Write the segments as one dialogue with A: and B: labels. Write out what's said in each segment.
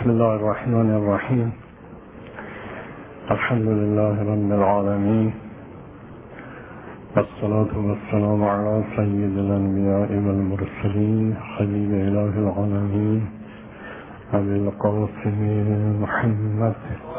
A: بسم الله الرحمن الرحیم. الحمد لله رب العالمین والصلاة والسلام علی سید الانبیاء والمرسلین حبیب اله العالمین ابی القاسم محمد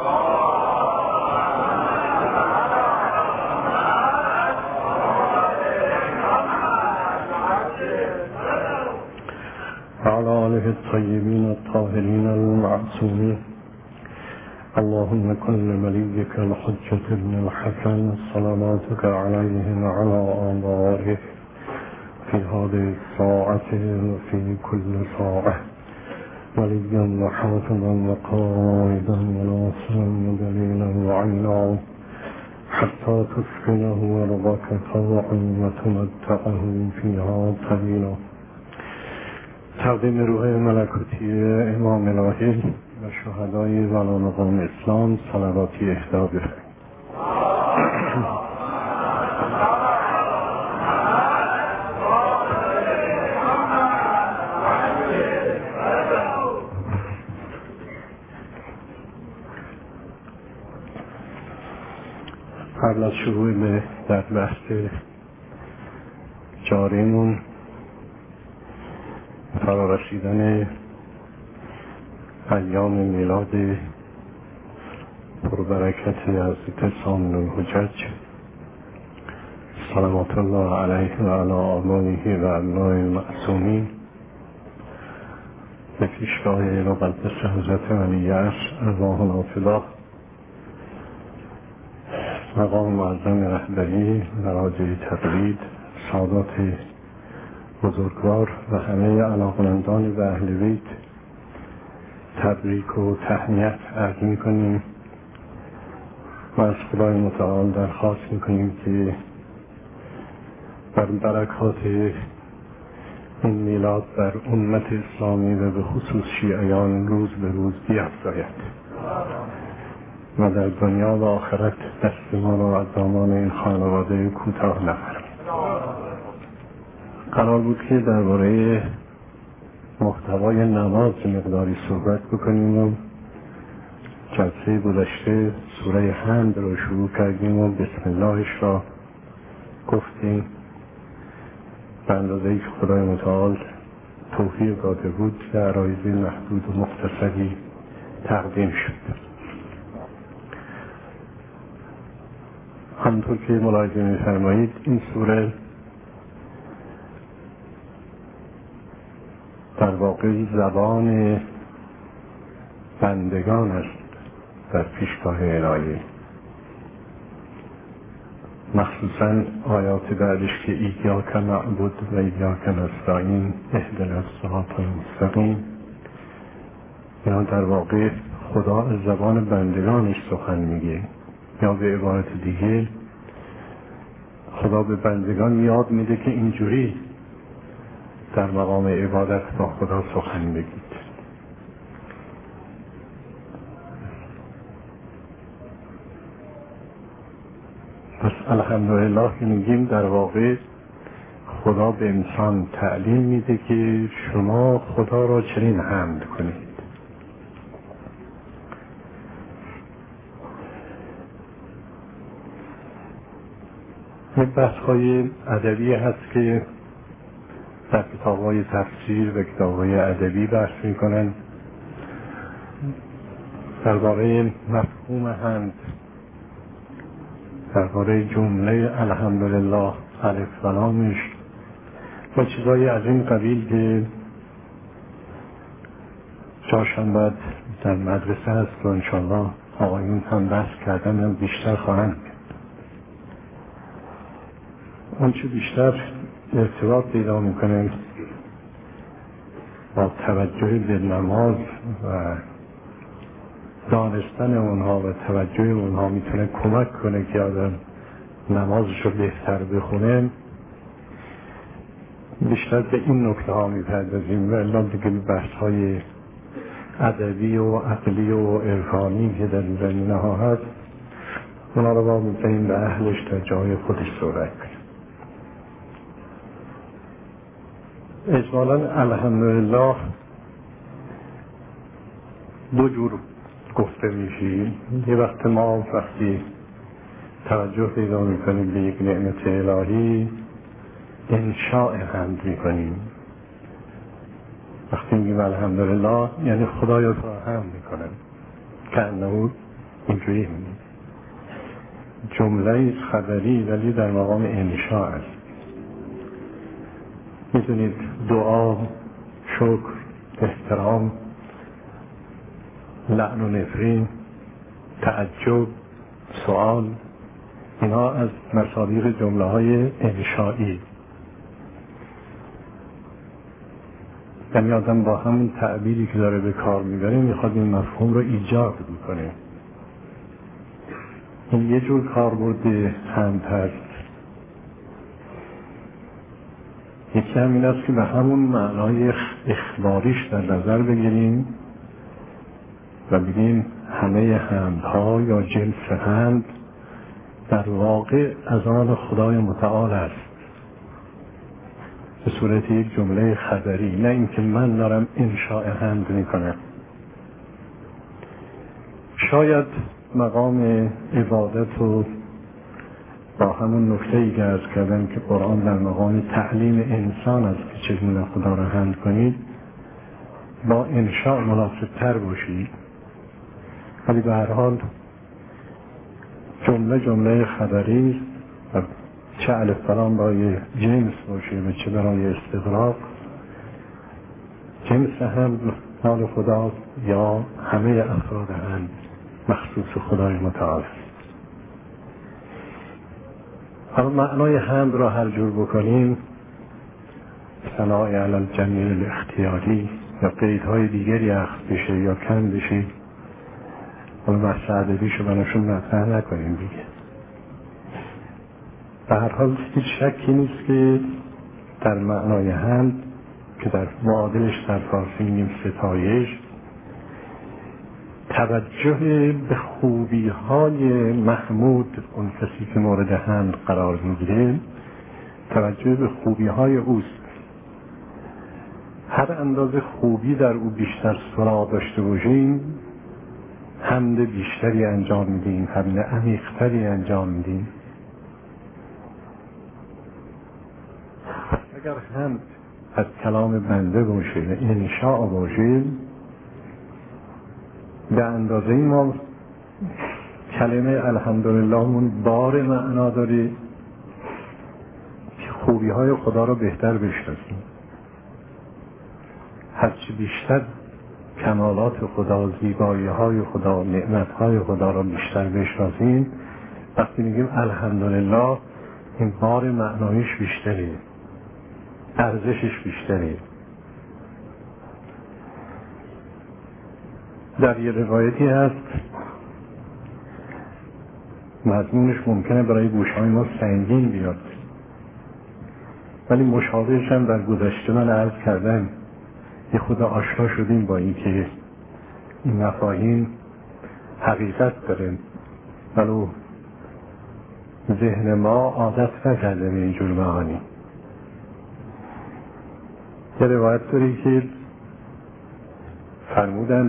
A: وعلى آله الطيبين الطاهرين المعصومين. اللهم كن لوليك الحجة بن الحسن صلواتك عليه وعلى آبائه في هذه الساعة وفي كل ساعة وليا وحافظا وقائدا وناصرا ودليلا وعينا حتى تسكنه أرضك طوعا وتمتعه فيها طويلا. تقدیم روح ملکوتی امام الهی و شهدای ولامقام اسلام صلواتی اهدا بفرمایید. قبل از شروع به در بحث جاریمون فرارسیدن ایام میلاد پربرکت حضرت ثامن الحجج صلوات الله علیه و علی آبائه و ابناء المعصومین به پیشگاه مقدس حضرت ولی عصر ارواح الافضاء مقام معظم رهبری مراجع تقلید سادات بزرگوار و همه علاقمندان به اهل بیت تبریک و تهنیت عرض می‌کنیم و از خدای متعال درخواست می‌کنیم که بر برکات این میلاد بر امت اسلامی و به خصوص شیعیان روز به روز بیفزاید و در دنیا و آخرت دست ما را از دامان این خانواده کوتاه نفرماید. قرار بود که درباره محتوای نماز مقداری صحبت بکنیم و جلسه گذشته سوره حمد رو شروع کردیم و بسم اللهش را گفتیم به اندازه‌ای که خدای متعال توفیق داده بود در عرایض محدود و مختصری تقدیم شد. همونطور که ملاحظه می‌فرمایید این سوره در واقع زبان بندگان است در پیشگاه الهی، مخصوصا آیات بعدش که ایاک نعبد و ایاک نستعین اهدنا الصراط المستقیم، یا در واقع خدا از زبان بندگانش سخن میگه، یا به عبارت دیگه خدا به بندگان یاد میده که اینجوری در مقام عبادت با خدا سخن بگید. پس الحمدلله که میگیم در واقع خدا به انسان تعلیم میده که شما خدا را چنین حمد کنید. این بحث‌های ادبی هست که در کتاب‌های تفسیر و کتاب‌های ادبی بحث می‌کنند درباره مفهوم حمد، درباره جمله الحمدلله الف و لامش و چیزایی از این قبیل که جاشان باید در مدرسه هست و انشاءالله آقایون هم بحث کردن و بیشتر خواهند کرد. اون چه بیشتر ارتباط پیدا میکنه با توجه به نماز و دانستن اونها و توجه اونها میتونه کمک کنه که آدم نمازش رو بهتر بخونه، بیشتر به این نکته ها میپردازیم و الا دیگه بحث های ادبی و عقلی و عرفانی که در این زمینه ها هست اونا رو با میتونیم به اهلش در جای خودش صحبت کنیم. اجمالاً الحمدلله دو جور گفته میشه. یه وقت ما وقتی توجه پیدا میکنیم به یک نعمت الهی انشاء حمد میکنیم. وقتی میگیم الحمدلله یعنی خدایا تو حمد میکنم، که انه اینجوری میگیم جمله خبری ولی در مقام انشاء است. میدونید دعا، شکر، احترام، لعن و نفرین، تعجب، سوال، اینا از مصادیق جمله های انشائی. یعنی آدم با همون تعبیری که داره به کار میبره میخواد این مفهوم رو ایجاد میکنه. این یه جور کاربرد حمد هست. یکی هم این است که به همون معنای اخباریش در نظر بگیریم و بگیم همه حمدها یا جنس حمد در واقع از آن خدای متعال است، به صورت یک جمله خبری، نه اینکه من دارم انشاء حمد میکنم. شاید مقام عبادت و با همون نکته‌ای که عرض کردم که قرآن در مقام تعلیم انسان است که چگونه خدا را حمد کنید با انشاء مناسب تر باشید، ولی به هر حال جمله خبری و چه الف بلام برای جنس باشه و چه برای استغراق، جنس حمد مال خدا یا همه افراد حمد مخصوص خدای متعال. حالا معنای حمد را هر جور بکنیم، ثناء علی الجمیل الاختیاری یا قیدهای دیگری اخذ بشه یا کم بشه، حالا بحث ادبیشو براشون مطرح نکنیم دیگه. به هر حال هیچ شکی نیست که در معنای حمد که در معادلش در فارسی میگیم ستایش، توجه به خوبی های محمود، اون کسی که مورد حمد قرار میگیره، توجه به خوبی های اوست. هر اندازه خوبی در او بیشتر صلاح داشته باشیم، حمد بیشتری انجام میدیم، حمد عمیق‌تری انجام میدیم. اگر حمد از کلام بنده باشه و انشاء باشه، به اندازه ما کلمه الحمدلله من بار معنا داره که خوبی های خدا را بهتر بشناسیم. هرچی بیشتر کمالات خدا، زیبایی های خدا، نعمت های خدا را بیشتر بشناسیم، وقتی میگیم الحمدلله این بار معنایش بیشتره، ارزشش بیشتره. در یه روایتی هست مضمونش ممکنه برای گوشهای ما سنگین بیاد، ولی مشابهش هم در گذشته من عرض کردم، یه خود آشنا شدیم با این که این مفاهیم حقیقت داره، ولو ذهن ما عادت نکرده به اینجور معانی. یه روایت داری که فرمودند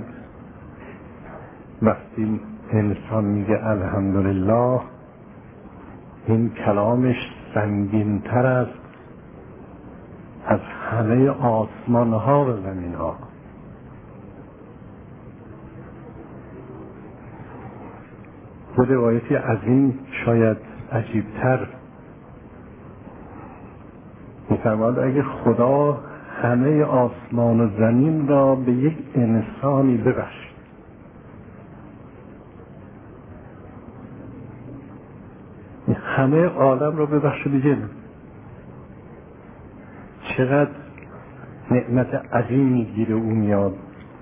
A: وقتی انسان میگه الحمدلله، این کلامش سنگین تر است از همه آسمان ها و زمین ها. و روایتی از این شاید عجیبتر میفرماد اگه خدا همه آسمان و زمین را به یک انسانی ببخشد، همه عالم را ببخشه، دیگه چقدر نعمت عظیمی گیر او میاد.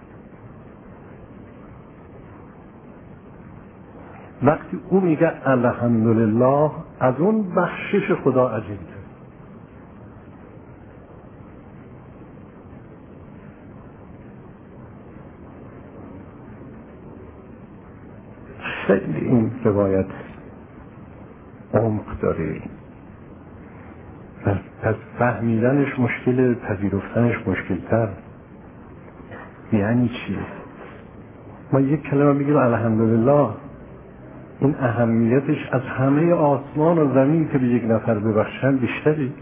A: وقتی او میگه الحمدلله، از اون بخشش خدا عظیمه. خیلی این روایت عمق داره، پس فهمیدنش مشکل، پذیرفتنش مشکلتر. یعنی چی؟ ما یک کلمه بگیم الحمدلله، این اهمیتش از همه آسمان و زمین که به یک نفر ببخشن بیشتری.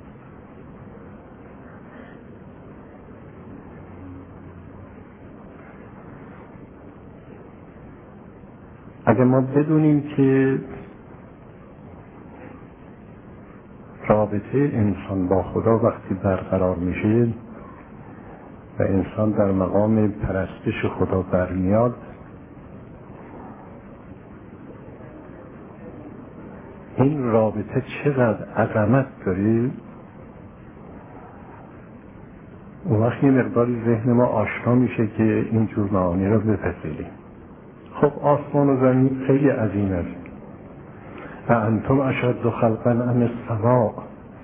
A: اگر ما بدونیم که رابطه انسان با خدا وقتی برقرار میشه و انسان در مقام پرستش خدا برمیاد، این رابطه چقدر عظمت داره، اون وقت یه مقداری ذهن ما آشنا میشه که اینجور معانی رو بپذیریم. خب آسمان و زمین خیلی عظیم است. و انتم اشد خلقا ام السماء.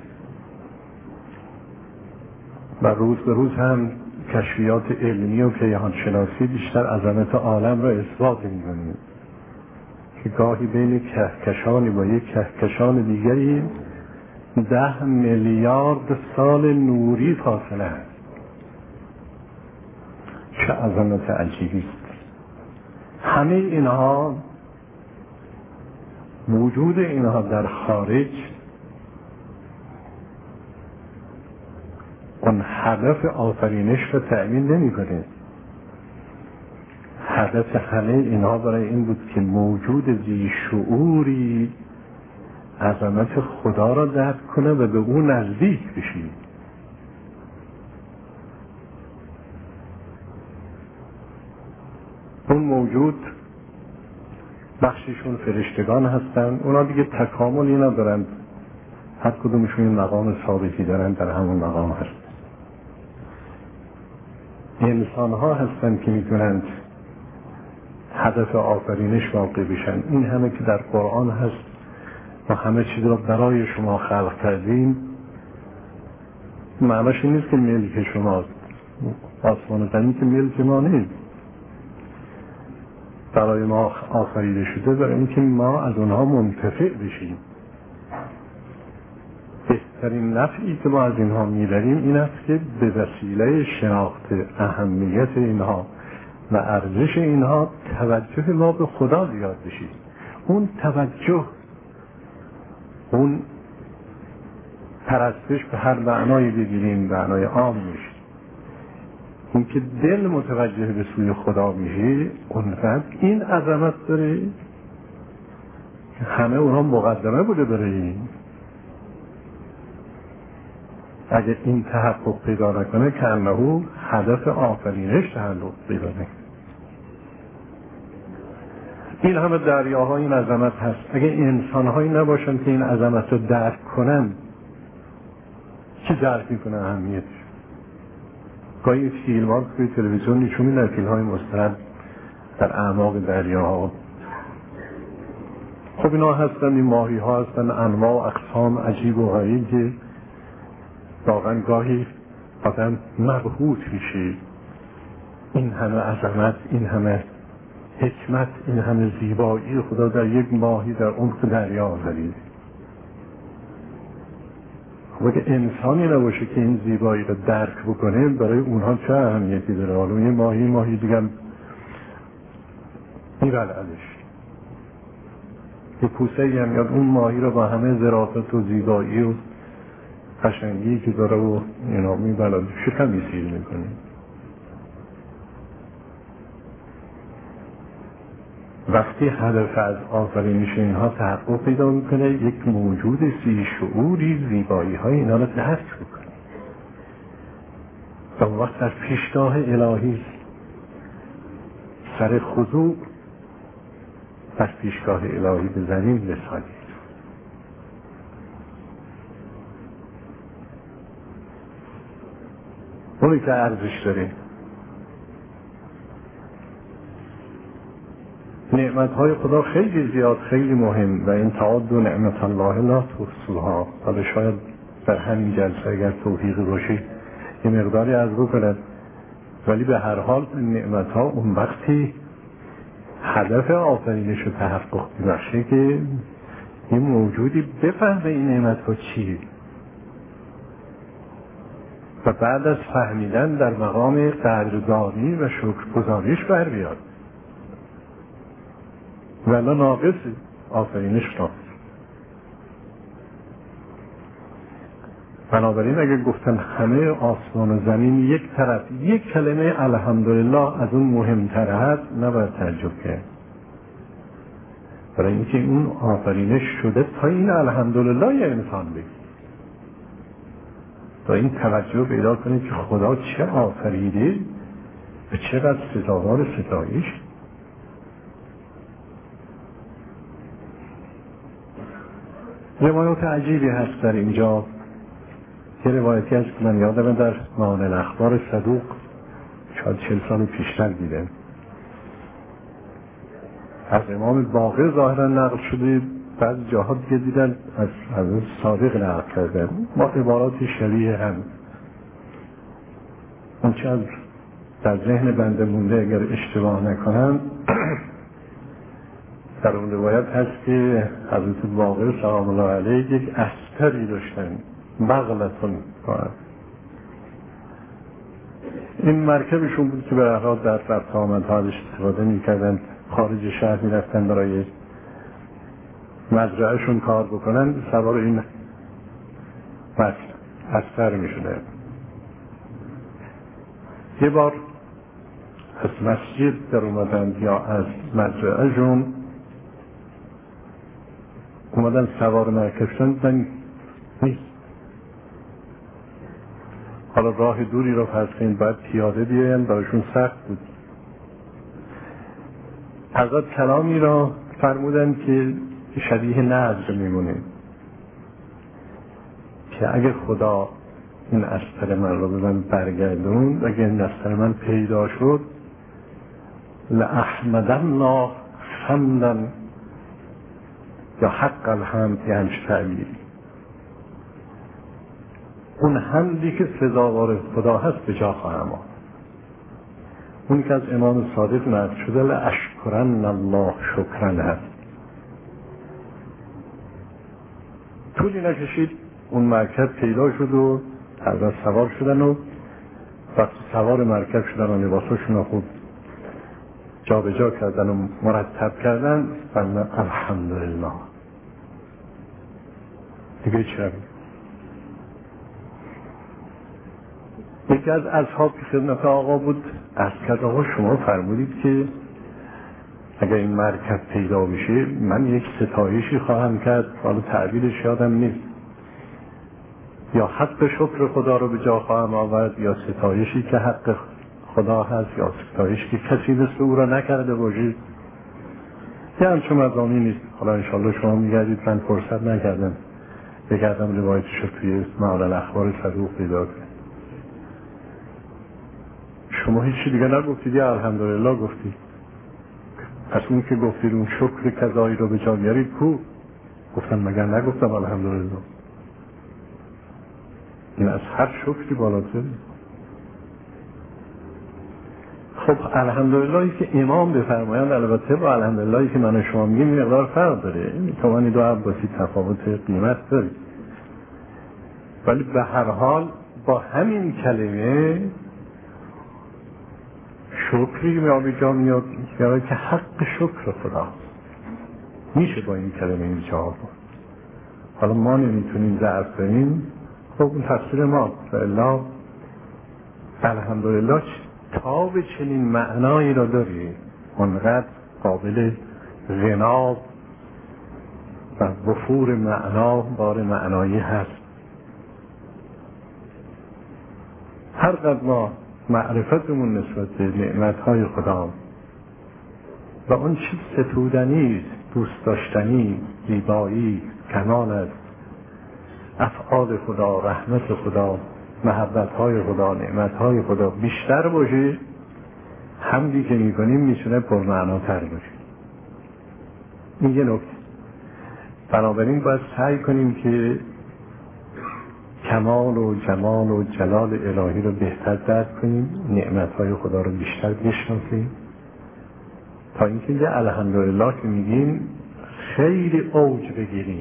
A: و روز به روز هم کشفیات علمی و کیهان شناسی بیشتر عظمت عالم را اثبات می‌کنیم که گاهی بین کهکشانی با یک کهکشان دیگری 10 میلیارد سال نوری فاصله است. چه عظمت عجیبی است. همه اینها، وجود اینها در خارج اون هدف آفرینش رو تأمین نمی کنه. هدف همه اینها برای این بود که موجود ذی شعوری عظمت خدا را درک کنه و به اون نزدیک بشه. اون موجود بخششون فرشتگان هستن، اونا دیگه تکاملی ندارن، هر کدومشون این مقام ثابتی دارن، در همون مقام هست. انسان ها هستن که میتونند هدف آفرینش واقع بشن. این همه که در قرآن هست و همه چیز را برای شما خلق کردیم، معناش این نیست که ملک شماست. آسمان و زمین که ملک ما نیست، برای ما آفریده شده برای اینکه ما از اونها منتفع بشیم. بهترین نفعی که ما از اینها میبریم این است که به وسیله شناخت اهمیت اینها و ارزش اینها توجه ما به خدا زیاد بشه. اون توجه، اون پرستش به هر معنایی بگیریم، معنای عام میشه. این که دل متوجه به سوی خدا میشه، اونقدر این عظمت داره که همه اونها مقدمه بوده برای این. اگه این تحقق پیدا نکنه که انه هدف آفرینش تحقق پیدا نکنه. این همه دریاهای این عظمت هست. اگه انسانهایی نباشن که این عظمت رو درک کنن، کی درک میکنه اهمیتش؟ گاهی فیلم ها توی تلویزیون نشون میدن، فیلم های مستند در اعماق دریاها. خب اینا هستن، این ماهی ها هستن، انواع و اقسام عجیب و غریب که واقعا گاهی آدم مبهوت میشه. این همه عظمت، این همه حکمت، این همه زیبایی خدا در یک ماهی در عمق دریا آفریده. خب اگه انسانی نباشه که این زیبایی رو درک بکنه، برای اونها چه اهمیتی داره؟ حالا یه ماهی دیگه میبلعدش، یه پوسه هم یاد اون ماهی رو با همه ظرافت و زیبایی و قشنگی که داره و اینا میبلعدش، شکمی سیر میکنه. وقتی هدف از آفرینش اینها تحقق پیدا میکنه، یک موجود ذی شعوری زیبایی های اینا رو درک میکنه و اون وقت در پیشگاه الهی سر خضوع در پیشگاه الهی بزنیم بسازیم. اونی که ارزش داره. نعمت‌های خدا خیلی زیاد، خیلی مهم و این تعداد نعمت الله لا تحصوها. حالا شاید در همین جلسه اگر توفیق باشه یه مقداری از رو کنند، ولی به هر حال نعمت‌ها اون وقتی هدف آفرینش رو تحقق ببخشه که این موجودی بفهمه این نعمت‌ها چیه و بعد از فهمیدن در مقام قدردانی و شکرگزاریش بر بیاد. ولی ناقص آفرینش ناقص. بنابراین اگه گفتن همه آسمان و زمین یک طرف یک کلمه الحمدلله از اون مهمتر هست، نباید تعجب کرد، برای اینکه اون آفرینش شده تا این الحمدلله یه انسان بگی، تا این توجه پیدا کنید که خدا چه آفریده و چقدر سزاوار ستایش. روایات عجیبی هست در اینجا. یه روایتی هست که من یادم در معان الاخبار صدوق شاید 40 سال پیشتر دیدم، از امام باقر ظاهرا نقل شده، بعضی جاها دیگه دیدن از صادق نقل کردن، با عباراتی شبیه هم. اون چه در ذهن بنده مونده اگر اشتباه نکنم در اون روایت هست که حضرت باقر سلام الله علیه یک استری داشتن، بغلتون کنن. این مرکبشون بود که به هر حال در رفت آمدها ازش استفاده میکردن، خارج شهر میرفتن برای مزرعهشون کار بکنن، سوار این استر میشده. یه بار از مسجد در اومدن یا از مزرعهشون اومدن سوار مرکب شدن، نیست. حالا راه دوری رو فرض کنید باید پیاده بیاین، برایشون سخت بود. حضرت کلامی را فرمودن که شبیه نذر میمونه که اگه خدا این استر من رو به من برگردون، اگه این استر من پیدا شد، لأحمدن الله حمدا یا حق الحمد، یه همچه تعبیری، اون حمدی که سزاوار خدا هست به جا خواهم آورد. اونی که از امام صادق نقل شده لأشکرن الله شکرن هست. طولی نکشید اون مرکب پیدا شد و حضرت سوار شدن و وقتی سوار مرکب شدن و لباساشون رو خوب جا به جا کردن و مرتب کردن، فرمودن الحمدلله. دیگه چرا؟ یکی از اصحاب که خدمت آقا بود عرض کرد آقا شما فرمودید که اگر این مرکب پیدا بشه من یک ستایشی خواهم کرد، حالا تعبیرش یادم نیست، یا حق شکر خدا رو به جا خواهم آورد یا ستایشی که حق خدا هست یا ستایشی که کسی مثل او را نکرده باشه، یه همچون مضامین نیست. حالا انشالله شما میگردید، من فرصت نکردم بگردم روایتش رو توی معان الاخبار صدوق پیدا کنم. شما هیچی دیگه نگفتید یا الحمدلله گفتید؟ پس اون که گفتید اون شکر کذایی رو به جا میارید کو؟ گفتم مگر نگفتم الحمدلله؟ این از هر شکری بالاتر. خب الحمدللهی که امام بفرمایند البته با الحمدللهی که من و شما میگیم مقدار فرق داره، این توانی دو عباسی تفاوت قیمت داره، ولی به هر حال با همین کلمه شکری به جا میاد که حق شکر خدا میشه با این کلمه این جواب. حالا ما نمیتونیم ضعف کنیم، خب اون تفسیر ما و الا الحمدلله تاب چنین معنایی را داری، اونقدر قابل غنا و وفور معنا بار معنایی هست. هر قدر ما معرفتمون نسبت به نعمتهای خدا و اون چیز ستودنی، دوست داشتنی، زیبایی، کمال است، افعال خدا، رحمت خدا، محبتهای خدا، نعمتهای خدا بیشتر باشه، حمدی که میکنیم میتونه پرمعناتر باشه. این یه نکته. بنابراین باید سعی کنیم که کمال و جمال و جلال الهی رو بهتر درک کنیم، نعمتهای خدا رو بیشتر بشناسیم، تا اینکه یه الحمدلله که میگیم خیلی اوج بگیریم.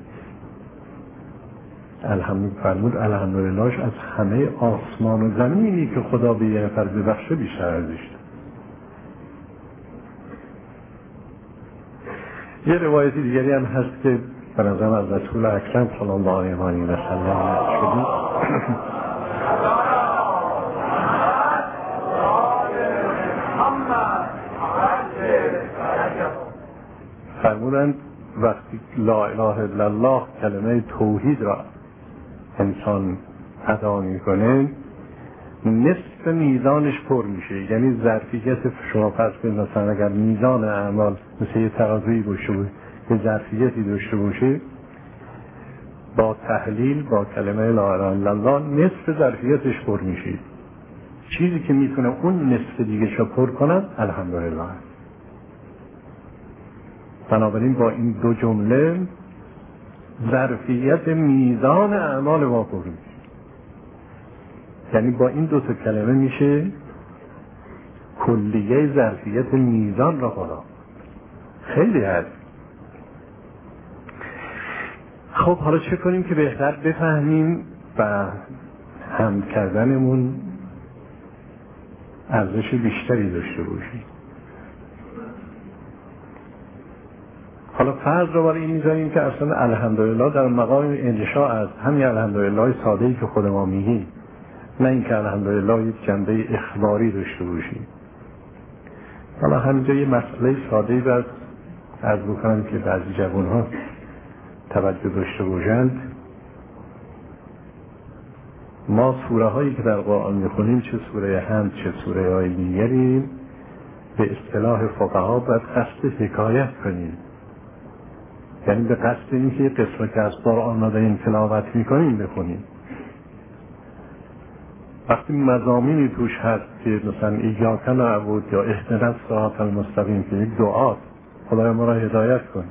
A: فرمود الحمدللهش از همه آسمان و زمینی که خدا به یه نفر ببخشه بیشتر ارزش داره. یه روایتی دیگری هم هست که به نظرم از رسول اکرم صلی الله علیه و سلم شدید فرمودند وقتی لا اله الا الله کلمه توحید را انسان ادا میکنه نصف میزانش پر میشه. یعنی ظرفیت شما فرض کنید مثلا اگر میزان اعمال مثل یه ترازویی باشه و یه ظرفیتی داشته باشه، با تحلیل با کلمه لا اله الا الله نصف ظرفیتش پر میشه. چیزی که میتونه اون نصف دیگه شو پر کنه الحمدلله. بنابراین با این دو جمله ظرفیت میزان اعمال ما پر میشه. یعنی با این دو تا کلمه میشه کلیه ظرفیت میزان را بالا. خیلی هست. خب حالا چه کنیم که بهتر بفهمیم و هم کردنمون ارزش بیشتری داشته باشیم؟ حالا فرض رو برای این میذاریم که اصلا الحمدلله در مقام انشاء از همین الحمدلله ساده‌ای که خود ما میگیم، نه اینکه الحمدلله یک جنبه اخباری داشته باشیم. حالا همینجا یه مسئله ساده‌ای باید عرض بکنم که بعضی جوان‌ها توجه داشته باشند. ما سوره هایی که در قرآن میخونیم، چه سوره حمد چه سوره های دیگری، به اصطلاح فقها باید قصد حکایت کنیم. یعنی به قصد اینکه یه قسمت که از قرآن را داریم تلاوت میکنیم بخونیم. وقتی مضامینی توش هست که مثلا ایاک نعبد یا اهدنا الصراط المستقیم که یک دعاست، خدای ما را هدایت کن،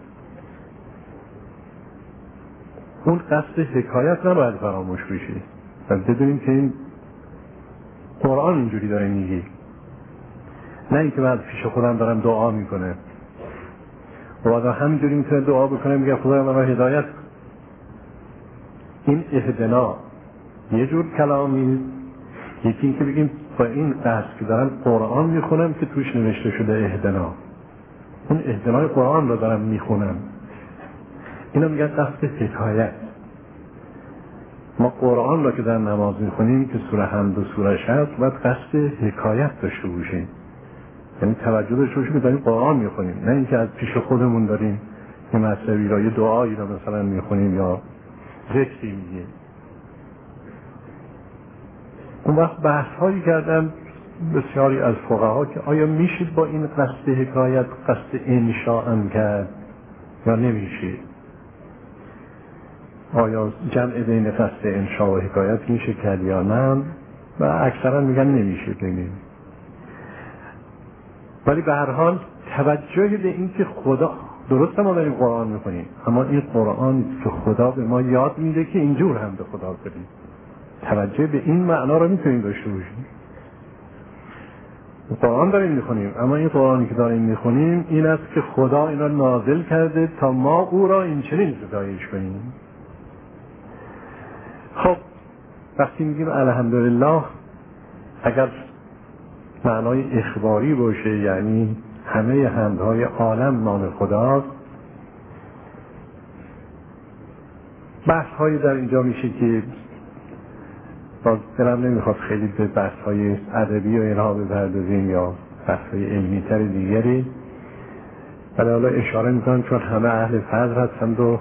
A: اون قصد حکایت نباید فراموش بشه و بدونیم که این قرآن اینجوری داره میگی، نه اینکه من پیش خودم دارم دعا میکنه و بعد همینجوری میتونه دعا بکنه میگه خدای ما را هدایت کن. این اهدنا یه جور کلامی، یکی این که بگیم با این قصد که دارم قرآن میخونم که توش نوشته شده اهدنا، اون اهدنای قرآن رو دارم میخونم، اینا میگن قصد حکایت. ما قرآن را که در نماز میخونیم که سوره حمد و سورهش هست باید قصد حکایت داشته باشیم، یعنی توجه داشته باشیم که داریم قرآن میخونیم، نه اینکه از پیش خودمون داریم یه مطلبی را یه دعایی را مثلا میخونیم یا ذکری میگیم. اون وقت بحث هایی کردن بسیاری از فقها که آیا میشید با این قصد حکایت قصد انشاء هم کرد یا نمیشه؟ آیا جمع بین قصد انشاء و حکایت میشه کرد یا نه؟ و اکثرا میگن نمیشه بینیم. ولی به هر حال توجه به این که خدا، درسته ما داریم قرآن میخونیم، اما این قرآن که خدا به ما یاد میده که اینجور هم به خدا بریم، توجه به این معنا رو میتونیم داشته باشیم. قرآن داریم میخونیم، اما این قرآنی که داریم میخونیم این است که خدا اینا نازل کرده تا ما او را این چنین ستایش کنیم. خب وقتی میگیم الحمدلله، اگر معنای اخباری باشه یعنی همه حمدهای عالم مال خداست، بحث هایی در اینجا میشه که باز دلم نمیخواد خیلی به بحث های ادبی و اینها بپردازیم یا بحث های علمی تر دیگری، ولی حالا اشاره میکنم چون همه اهل فضل هستند و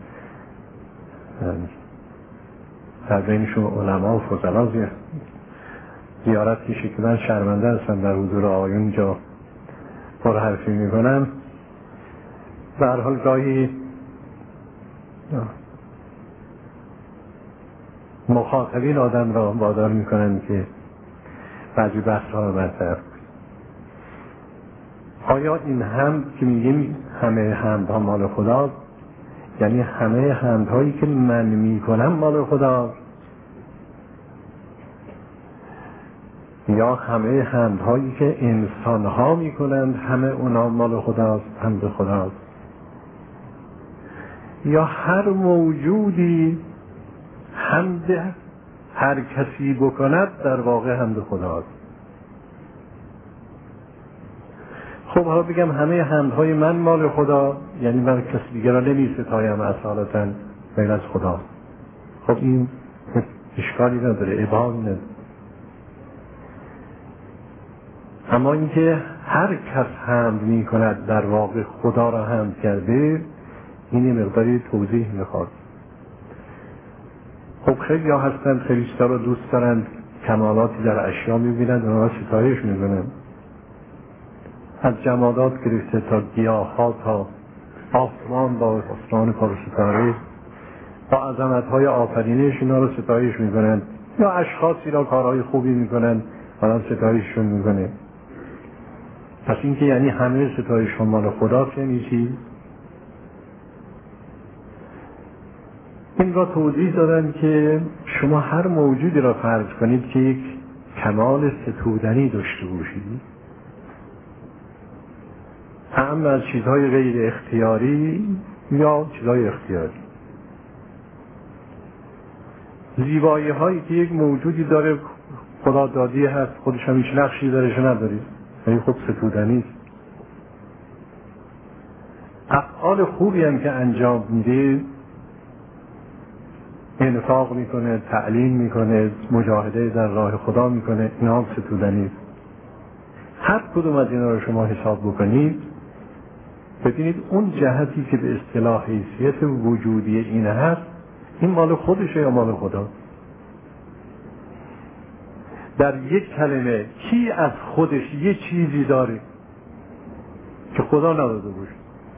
A: در بینشون علما و فضلا زیارت میشه که من شرمنده هستم در حضور آقایون جا پر حرفی میکنم. به هر حال گاهی مخاطبین آدم را وادار میکنن که بعضی بحث ها رو مطرح. آیا این حمد که میگیم همه حمدها مال خداست، یعنی همه حمدهایی که من میکنم مال خداست، یا همه حمدهایی که انسانها میکنند همه اونا مال خداست، حمد خداست، یا هر موجودی حمد هر کسی بکند در واقع حمد خداست؟ خب حالا بگم همه حمدهای من مال خدا، یعنی من کسی دیگر را نمی ستایم اصالتا غیر از خدا. خب این اشکالی نداره، ابهامی نداره. اما اینکه هر کس حمد می کند در واقع خدا را حمد کرده، این مقداری توضیح میخواد. خب خیلی ها هستند خیلی چیزا رو دوست دارند، کمالاتی در اشیا میبینند و اونا ستایش میکنند، از جمادات گرفته تا گیاه‌ها تا آسمان با آسمان پر ستاره، با عظمت‌های آفرینش اینا رو ستایش میکنند، یا اشخاصی را کارهای خوبی میکنند حالا ستایششون میکنه. پس اینکه یعنی همه ستایش مال خداست یعنی چی؟ این را توضیح دادن که شما هر موجودی را فرض کنید که یک کمال ستودنی داشته باشید، هم از چیزهای غیر اختیاری یا چیزهای اختیاری. زیبایی هایی که یک موجودی داره خدا دادی هست، خودش هم هیچ نقشی درش نداری، یعنی خود ستودنی است. افعال خوبی هم که انجام میده، انفاق میکنه، تعلیم میکنه، مجاهده در راه خدا میکنه، اینا هم ستودنی است. هر کدوم از اینا رو شما حساب بکنید ببینید اون جهتی که به اصطلاح حیثیت وجودی این هست، این مال خودشه یا مال خدا؟ در یک کلمه کی از خودش یه چیزی داره که خدا نداده باشه؟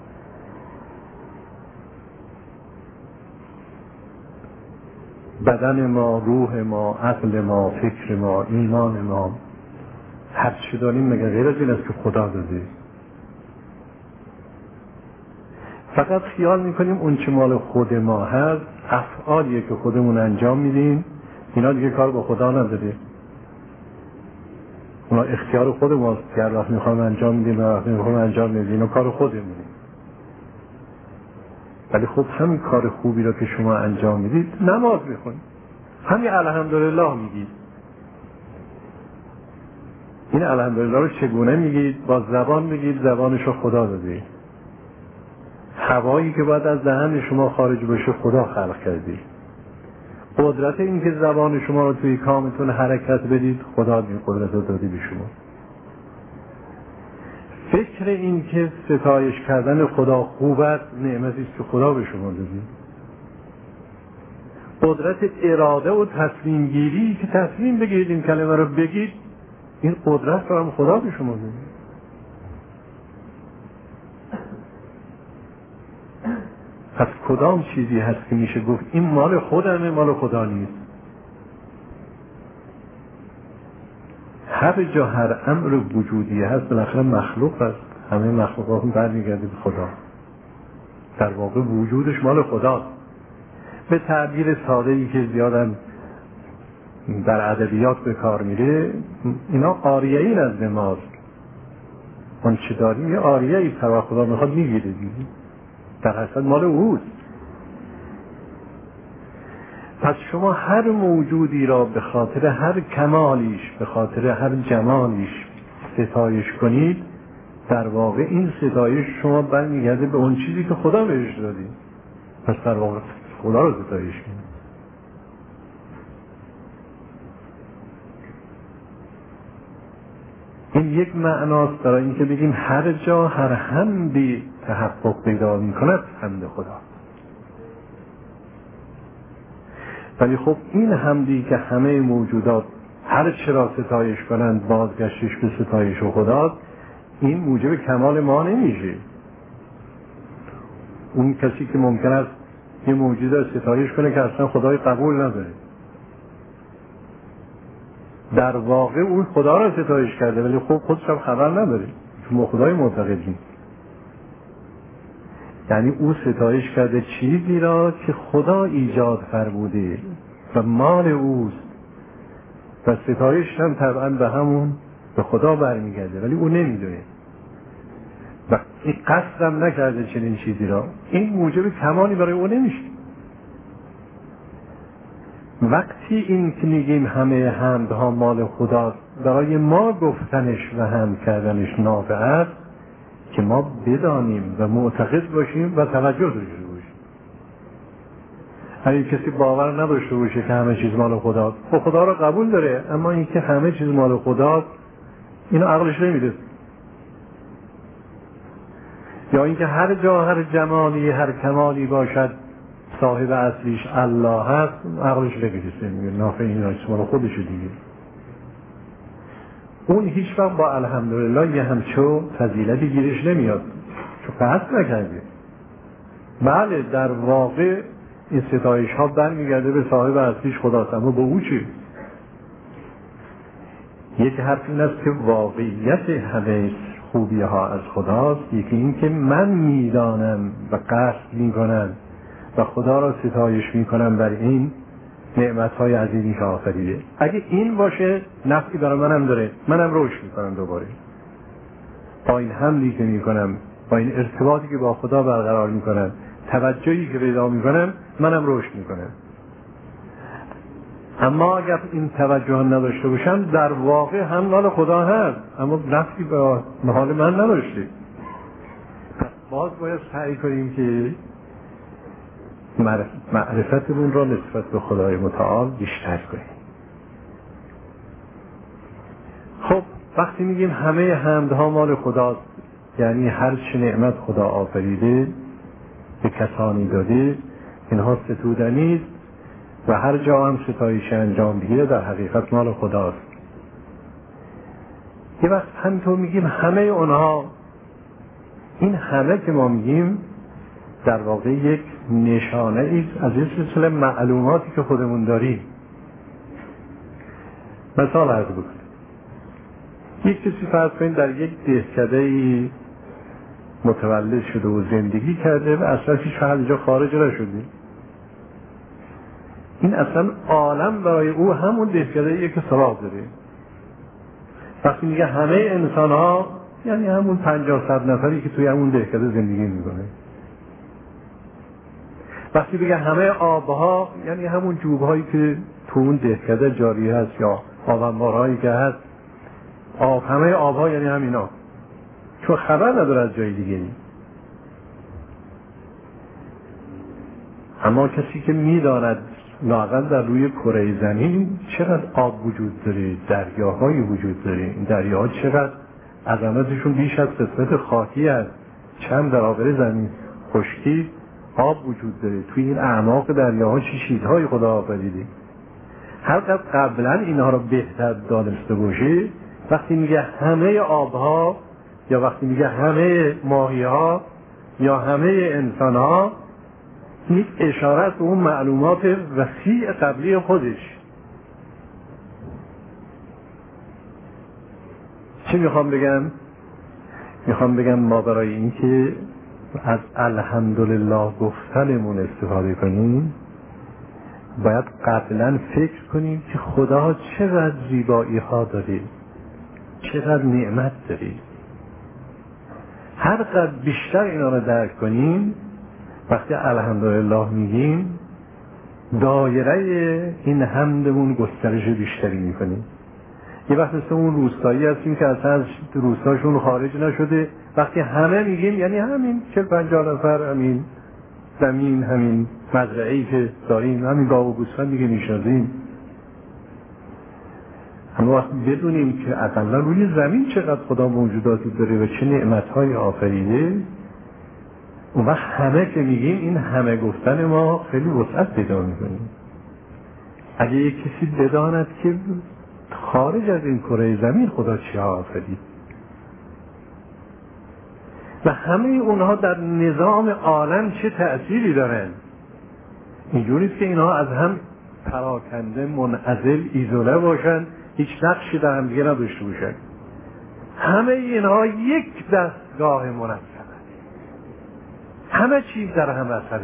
A: بدن ما، روح ما، عقل ما، فکر ما، ایمان ما، هر چی داریم مگه غیر از این است که خدا داده؟ فقط خیال میکنیم اون چه مال خود ما هست افعالیه که خودمون انجام میدیم، اینا دیگه کار با خدا نداره، اونا اختیار خود ماست که هر وقت میخوام انجام میدیم و وقت میخوام انجام میدیم، اینا کار خودمونه. ولی خب همین کار خوبی رو که شما انجام میدید، نماز میخونید، همین الحمدلله میگید. این الحمدلله رو چگونه میگید؟ با زبان میگید، زبانشو خدا داده. هوایی که باید از دهن شما خارج بشه خدا خلق کرده. قدرت این که زبان شما رو توی کامتون حرکت بدید خدا این قدرت رو داده به شما. فکر این که ستایش کردن خدا خوب است نعمتی است که خدا به شما داده. قدرت اراده و تصمیم گیری که تصمیم بگیرید این کلمه رو بگید، این قدرت رو هم خدا به شما داده. پس کدام چیزی هست که میشه گفت این مال خودمه مال خدا نیست؟ هر جا هر امر وجودی هست بالاخره مخلوق هست، همه مخلوقات هم برمیگرده به خدا، در واقع وجودش مال خداست. به تعبیر ساده‌ای که زیادن در ادبیات به کار میره، اینا آریه‌ای نزد ماست، اون چه داریم یه آریه‌ای پر خدا میخواد میگیره دیگه، در حقیقت مال اوست. پس شما هر موجودی را به خاطر هر کمالیش، به خاطر هر جمالیش ستایش کنید، در واقع این ستایش شما برمیگرده به اون چیزی که خدا بهش دادی. پس در واقع خدا رو ستایش کنید. این یک معناست برای اینکه بگیم هر جا هر حمدی تحقق پیدا می‌کند حمد خدا. ولی خب این حمدی که همه موجودات هر چرا ستایش کنند بازگشتش به ستایش خدا، این موجب کمال ما نمیشه. اون کسی که ممکن است یه موجود را ستایش کنه که اصلا خدای قبول نداره، در واقع اون خدا را ستایش کرده ولی خب خودش هم خبر نداره چون خدای معتقد نیست. یعنی او ستایش کرده چیزی را که خدا ایجاد فرموده و مال اوست و ستایش هم طبعا به همون به خدا برمیگرده ولی او نمیدونه و این قصد هم نکرده چنین چیزی را. این موجب کمالی برای او نمیشه. وقتی این که میگیم همه حمدها مال خداست، برای ما گفتنش و حمد کردنش نافع است، که ما بدانیم و معتقد باشیم و توجه داشته باشیم. اگه کسی باور نداشته باشه که همه چیز مال خداست، خدا رو قبول داره، اما این که همه چیز مال خداست اینو عقلش نمیده. یا اینکه هر جا هر جمالی هر کمالی باشد صاحب اصلیش الله هست، عقلش نمیرسه، میگه نافع این مال خودشه دیگه. اون هیچ وقت با الحمدلله یه همچو فضیلتی گیرش نمیاد، چون قصد نکرده. بله در واقع این ستایش ها برمیگرده به صاحب اصلیش خداست، اما با او چی؟ یک حرف این است که واقعیت همه خوبی ها از خداست، یکی این که من میدانم و قصد میکنم و خدا را ستایش میکنم بر این نعمت های عظیمی که آفریده. اگه این باشه نفعی برای منم داره، منم رشد میکنم دوباره با این حملی که میکنم، با این ارتباطی که با خدا برقرار میکنم، توجهی که پیدا میکنم، منم رشد میکنم. اما اگر این توجه نداشته باشم در واقع هم مال خدا هست اما نفعی به حال من نداشته. باز باید سعی کنیم که معرفتمون را نسبت به خدای متعال بیشتر کنیم. خب وقتی میگیم همه حمدها مال خداست، یعنی هر چه نعمت خدا آفریده به کسانی داده اینها ستودنی است و هر جا هم ستایش انجام بگیره در حقیقت مال خداست. یه وقت همینطور میگیم همه اونها، این همه که ما میگیم در واقع یک نشانه ایست از این سلسله معلوماتی که خودمون داریم. مثال عرض بکنیم، یک کسی فرض کنید در یک دهکده‌ای متولد شده و زندگی کرده و اصلا هیچ وقت اینجا خارج نشده. این اصلا عالم برای او همون دهکده‌ایه که سراغ داره. وقتی میگه همه انسان ها یعنی همون 50-100 نفری که توی همون دهکده زندگی میکنه. وقتی بگه همه آبها یعنی همون جوبهایی که تو اون دهکده جاری هست یا آبانبارهایی که هست، همه آبها یعنی همینا، چون خبر نداره از جای دیگه. اما کسی که میداند لااقل در روی کره زمین چقدر آب وجود داره، دریاهایی وجود داره، این دریاها چقدر عظمتشون بیش از قسمت خاکی است، چند برابر زمین خشکی آب وجود داره، توی این اعماق دریاها چه چیزهای خدا آفریده. هر قدر قبلا اینها رو بهتر دانسته باشه، وقتی میگه همه آبها یا وقتی میگه همه ماهی‌ها یا همه انسان‌ها، این اشاره است به اون معلومات وسیع قبلی خودش. چی میخوام بگم؟ میخوام بگم ما برای این که از الحمدلله گفتنمون استفاده کنیم باید قبلا فکر کنیم که خدا چقدر زیبایی ها داره، چقدر نعمت داره. هر قدر بیشتر اینا رو درک کنیم، وقتی الحمدلله میگیم دایره این حمدمون گسترش بیشتری میکنیم. یه وقت مثل اون روستایی هستیم که اصلا از روستاشون خارج نشده، وقتی همه میگیم یعنی همین 40-50 نفر، همین زمین، همین مزرعه‌ای که داریم، همین گاو و گوسفند دیگه میشناسیم. اما وقتی بدونیم که اقلا روی زمین چقدر خدا موجوداتی داره و چه نعمت‌های آفریده، اون وقت همه که میگیم این همه گفتن ما خیلی وسعت پیدا میکنیم. اگه یک کسی بداند که خارج از این کره زمین خدا چی آفرید و همه اونها در نظام عالم چه تأثیری دارن، اینجوریست که اینها از هم پراکنده، منعزل، ایزوله باشن، هیچ نقشی در هم دیگه نداشته باشن. همه اینها یک دستگاه منظمه، همه چیز در هم اثره.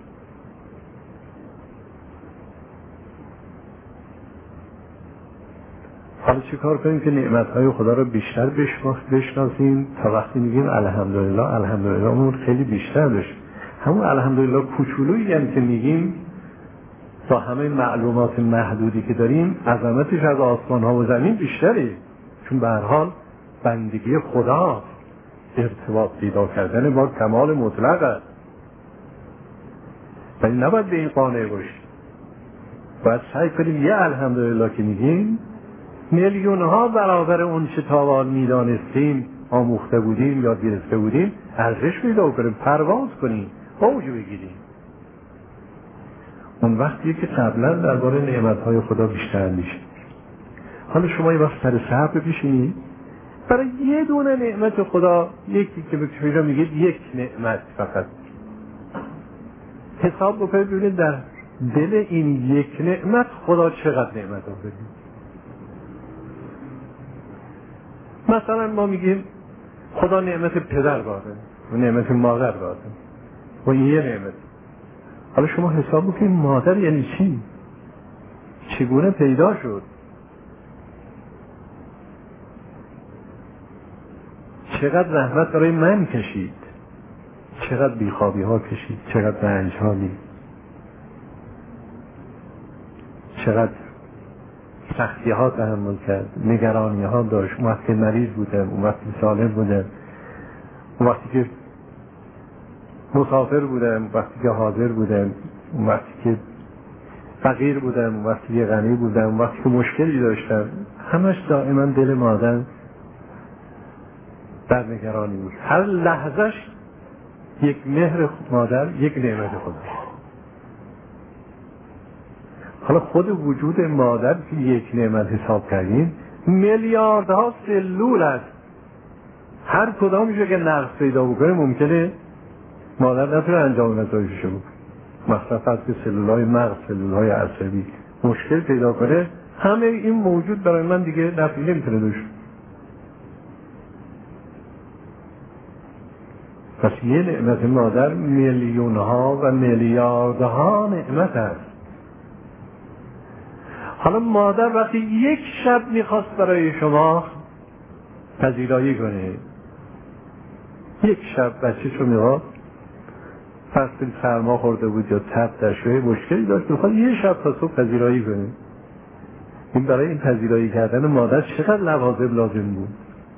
A: حالا چی کار کنیم که نعمتهای خدا رو بیشتر بشناسیم تا وقتی میگیم الحمدلله، الحمدلله اون خیلی بیشتر بشه. همون الحمدلله کوچولویی هم که میگیم با همه معلومات محدودی که داریم عظمتش از آسمان ها و زمین بیشتره، چون به هر حال بندگی خداست. ارتباط پیدا کردن با کمال مطلق است، ولی نباید به این قانع باشیم. باید سعی کنیم یه الحمدلله که میگیم میلیون ها برابر اون چه تاوان میدانستیم، آموخته بودیم، یاد گرفته بودیم، ارزش پیدا کنیم، پرواز کنیم، اوج بگیریم. اون وقتیه که قبلا درباره نعمت‌های خدا بیشتر اندیشیم. حالا شما یه وقت سر صبر بشینید برای یه دونه نعمت خدا، یکی که به کفیرا میگید یک نعمت فقط، حساب بکنید ببینید در دل این یک نعمت خدا چقدر نعمت آورده. مثلا ما میگیم خدا نعمت پدر داده و نعمت مادر داده و این یه نعمت. حالا شما حساب بکنید مادر یعنی چی؟ چگونه پیدا شد؟ چقدر زحمت برای من کشید، چقدر بیخوابی ها کشید، چقدر رنج ها دید، چقدر سختی ها تحمل کرد، نگرانی ها داشت. اون وقتی مریض بودم، اون وقتی سالم بودم، اون وقتی که مسافر بودم، اون وقتی که حاضر بودم، اون وقتی که فقیر بودم، اون وقتی که غنی بودم، اون وقتی که مشکلی داشتم، همش دائما دل مادر در نگرانی بود. هر لحظهش یک مهر مادر، یک نعمت خدا. حالا خود وجود مادر که یک نعمت حساب کردیم، میلیاردها سلول است، هر کدامش که نقص پیدا بکنه ممکنه مادر نتونه انجام نتایجش بکنه. مثلا فرض که سلولهای مغز، سلولهای عصبی مشکل پیدا کنه، همه این موجود برای من دیگه نفعی نمیتونه داشت. پس یه نعمت مادر میلیونها و میلیاردها نعمت است. حالا مادر وقتی یک شب میخواست برای شما پذیرایی کنه، یک شب بچه‌شو میخواد، فصل سرما خورده بود یا تب در شوی مشکلی داشت، میخواد یه شب تا صبح پذیرایی کنه. این برای این پذیرایی کردن مادر چقدر لوازم لازم بود.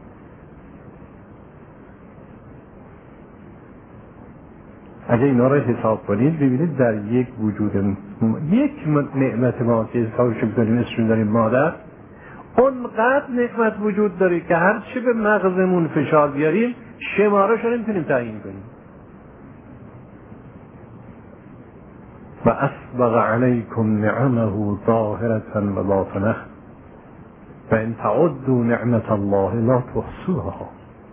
A: اگه اینا رو حساب کنید ببینید در یک وجود یک نعمت ما که حسابش بکنیم اسمش داریم مادر، اونقدر نعمت وجود داره که هر چی به مغزمون فشار بیاریم شمارش رو نمیتونیم تعیین کنیم. و اسبغ علیکم نعمه ظاهرة و باطنه و ان تعدوا نعمت الله لا تحصوها.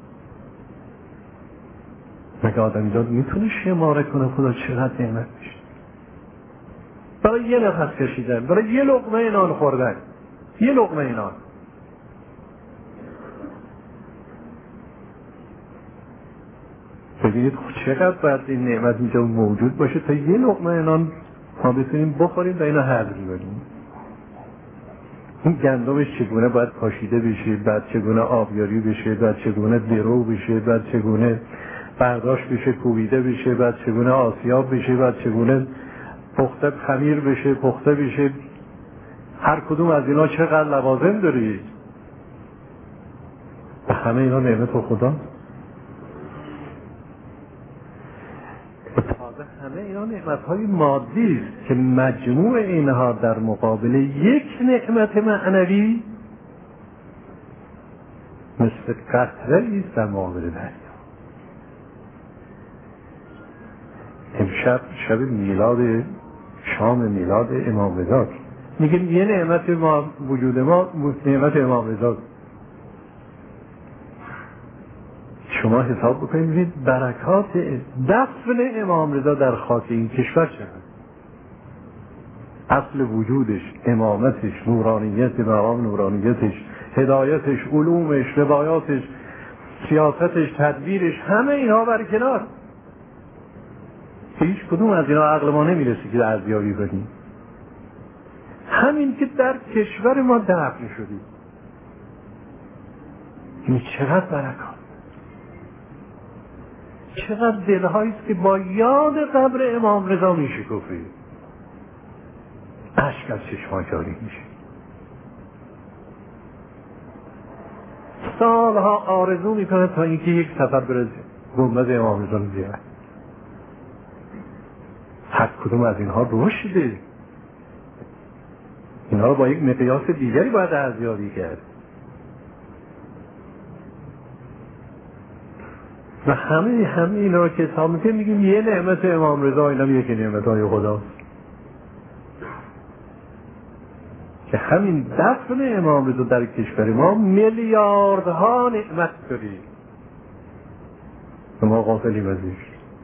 A: مگه آدم جاد میتونه شماره کنه خدا چقدر نعمت میشه؟ برای یه نفس کشیدن، برای یه لقمه نان خوردن، یه لقمه نان. ببینید چقدر باید این نعمت اینجا موجود باشه تا یه لقمه نان ما بتونیم بخوریم و اینو هضم کنیم. این گندمش چگونه باید پاشیده بشه، بعد چگونه آبیاری بشه، بعد چگونه درو بشه، بعد چگونه برداشت بشه کوبیده بشه، بعد چگونه آسیاب بشه، بعد چگونه پخته خمیر بشه، پخته بشه. هر کدوم از اینا چقدر لوازم دارید و همه اینا نعمت خدا. تازه همه اینا نعمت‌های مادی است که مجموع اینها در مقابل یک نعمت معنوی مثل قطره‌ای است در مقابل دریا. امشب شب میلاد، شام میلاد امام رضا، میگیم یه نعمت ما وجود ما نعمت امام رضا. شما حساب بکنید ببینید برکات دفن امام رضا در خاک این کشور چقدر. اصل وجودش، امامتش، نورانیت مقام نورانیتش، هدایتش، علومش، روایاتش، سیاستش، تدبیرش، همه اینها بر کنار. هیچ کدوم از اینا عقل ما نمیرسه که ارزیابی کنیم. همین که در کشور ما دفن شدیم، این چقدر برکات، چقدر دلهایی است که با یاد قبر امام رضا میشکفه، اشک از چشما جاری میشه. سالها آرزو میکنه تا اینکه یک سفر بره گنبد امام رضا رو بیاره. هر کدوم از اینها رشده، اینها رو با یک مقیاس دیگری باید ارزیابی کرد. و همه اینا رو که حساب میکنیم میگیم یه نعمت امام رضا، اینا یکی نعمت‌های خداست که همین دفن امام رضا در کشور ما میلیاردها نعمت داریم ما غافلیم ازش.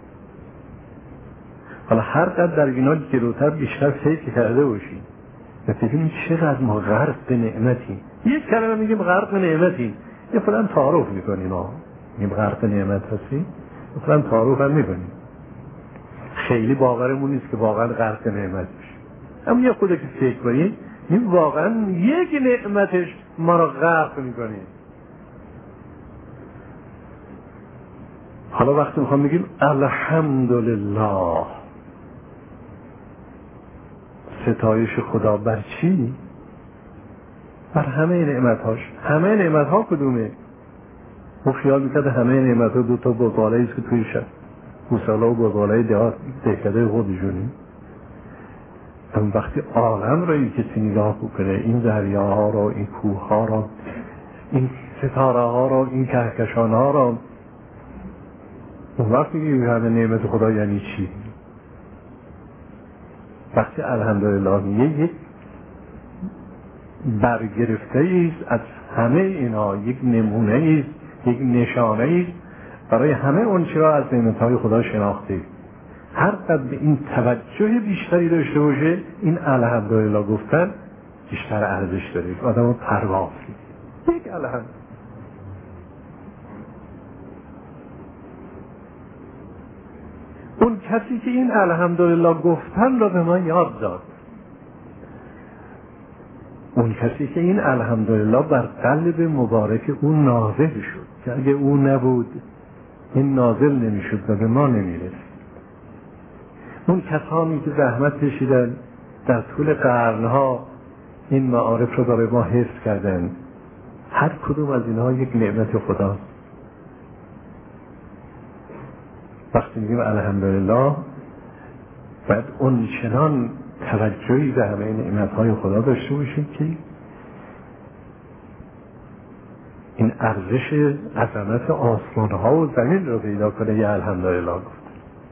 A: حالا هر قدر در اینا جلوتر بیشتر فکر کرده باشیم و ببینیم چقدر ما غرق نعمتیم. یک کلمه میگیم غرق نعمتیم، یه فلان تعارف میکنیم، میگیم غرق نعمت هستیم، فلان تعارف هم میکنیم، خیلی باورمون نیست که واقعا غرق نعمت بشیم. اما یه خود که فکر کنیم این واقعا یک نعمتش ما رو غرق میکنیم. حالا وقتی میخوام میگیم الحمدلله، ستایش خدا بر چی؟ بر همه نعمتهاش. همه نعمتها کدومه؟ او خیال میکرد همه نعمتها دو تا بزاله ایست که توی شد موساله و بزاله دهکده خودشونی. اما وقتی عالم رو این کسی نگاه بکنه، این دریاها رو، این کوهها رو، این ستاره ها رو، این کهکشان ها رو، اون وقت میگه همه نعمت خدا یعنی چی؟ وقتی الحمدلله میگه یک برگرفته ایست از همه اینا، یک نمونه ایست، یک نشانه ایست برای همه اون چرا از نعمتهای خدا شناخته. هر قدر به این توجه بیشتری داشته باشه، این الحمدلله گفتن بیشتر ارزش داره. آدم رو پرواز کنه یک الحمد. اون کسی که این الحمدلله گفتن رو به ما یاد داد، اون کسی که این الحمدلله بر قلب مبارک اون نازل شد که اگه اون نبود این نازل نمیشد و به ما نمیرسید. اون کسانی که زحمت کشیدن در طول قرنها این معارف رو برای ما حفظ کردن، هر کدوم از اینها یک نعمت خداست. وقتی میگیم الحمدلله باید اون چنان توجهی به همه نعمتهای خدا داشته باشیم که این ارزش عظمت آسمانها و زمین رو پیدا کنه. یه الحمدلله گفت.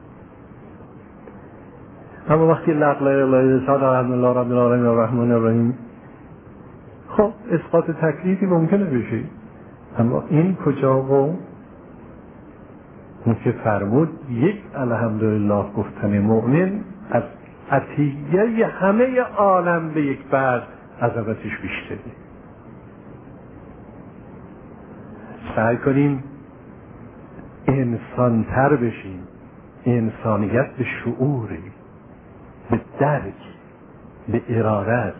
A: اما وقتی لق لا اله الا الله الحمدلله رب العالمین الرحمن الرحیم، خب اسقاط تکلیفی ممکنه بشه، اما این کجا؟ و اون که فرمود یک الحمدلله گفتن مؤمن از عطیه همه عالم به یک بعد عظمتش بیشتره. سعی کنیم انسان‌تر بشیم. انسانیت به شعوری، به درک، به ارادت،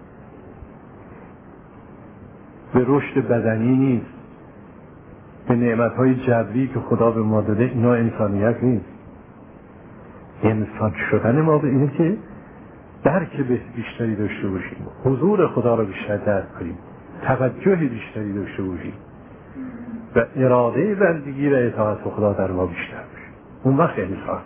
A: به رشد بدنی نیست، به نعمت‌های جبری که خدا به ما داده. اینا انسانیت نیست. انسان شدن ما به اینه که درک بیشتری داشته باشیم، حضور خدا رو بیشتر درک کنیم، توجه بیشتری داشته باشیم و اراده بندگی و اطاعت خدا در ما بیشتر بشه. اون وقت انسان.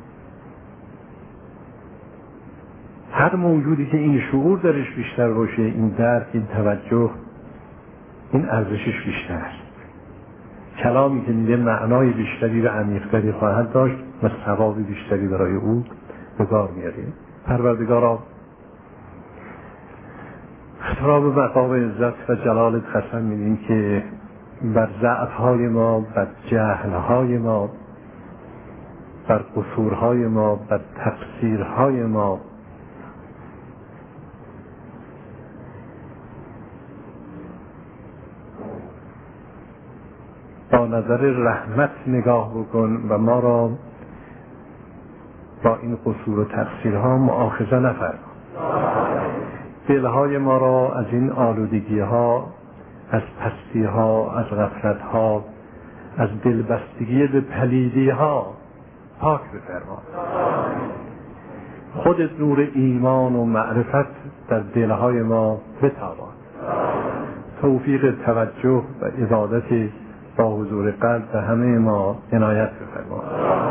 A: هر موجودی که این شعور درش بیشتر باشه، این درک، این توجه، این ارزشش بیشتر است. کلامی که میگه معنای بیشتری و عمیق‌تری خواهد داشت و ثواب بیشتری برای او به کار میاره. پروردگارا تو را به مقام عزت و جلالت قسم میدیم که بر ضعف‌های ما، بر جهل‌های ما، بر قصورهای ما، بر تقصیرهای ما با نظر رحمت نگاه بکن و ما را با این قصور و تقصیرها مؤاخذه نفرما. دلهای ما را از این آلودگی‌ها، از پستی‌ها، از غفلت‌ها، از دلبستگی به پلیدی‌ها پاک بفرما. خودت نور ایمان و معرفت در دلهای ما بتابان توفیق توجه و عبادتی با حضور قلب به همه ما عنایت بفرما.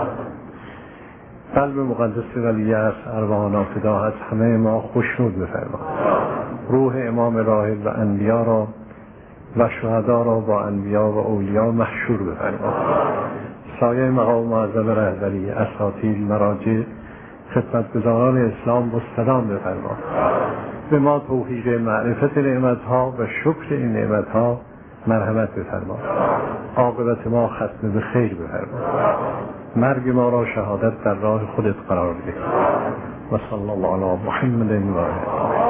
A: قلب مقدس ولیعصر ارواحنا فدا از همه ما خوشنود بفرما. روح امام راحل و انبیا را و شهدا را با انبیا و اولیا محشور بفرما. سایه مقام معظم رهبری، اساطیل، مراجع، خدمتگزاران اسلام مستدام بفرما. به ما توفیق معرفت نعمتها و شکر این نعمتها مرحمت بفرما. عاقبت ما ختم به خیر بفرما. مرگ ما را شهادت در راه خودت قرار بده. و صلی الله علی محمد و آله.